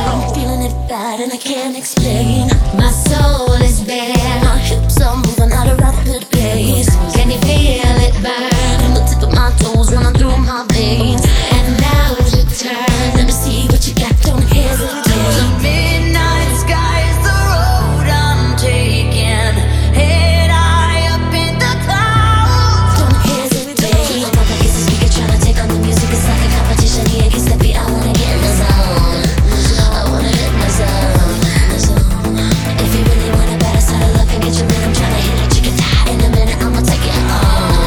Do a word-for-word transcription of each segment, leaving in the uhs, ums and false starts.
I'm feeling it bad and I can't explain. My soul is bare, my hips are moving at a rapid pace. Can you feel it burn? From the tip of my toes running through my veins. And now's your turn. Let me see what you got, don't hesitate. The midnight sky is the road I'm taking. Head high up in the clouds. Don't hesitate. I'm up against the speaker trying to take on the music. It's like a competition here. Get steppy, I wanna get in the zone. I wanna hit my zone, the zone. If you really want a better side of love and get your rhythm, tryna hit it, you can die in a minute. I'ma take it home.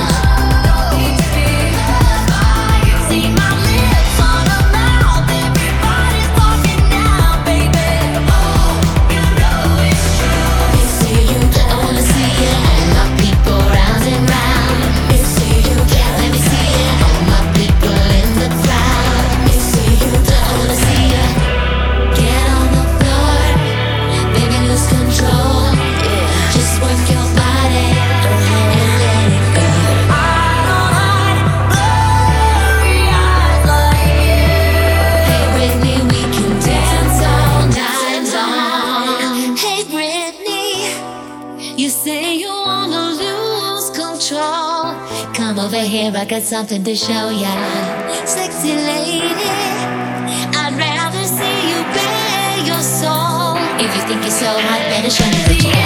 See my lips on a mouth. Everybody's talking now, baby. Oh, you know it's true. It's you, I wanna see it. All my people round and round. It's you, let me see it. All my people in the crowd. It's you, I wanna see it. Get on the floor, baby, lose control. Just work your body and let it go. I don't hide blurry eyes like you. Hey Britney, we can dance all night long. Hey Britney, you say you wanna lose control. Come over here, I got something to show ya. Sexy lady, I'd rather see you bare your soul. If you think you're so hot, better show me the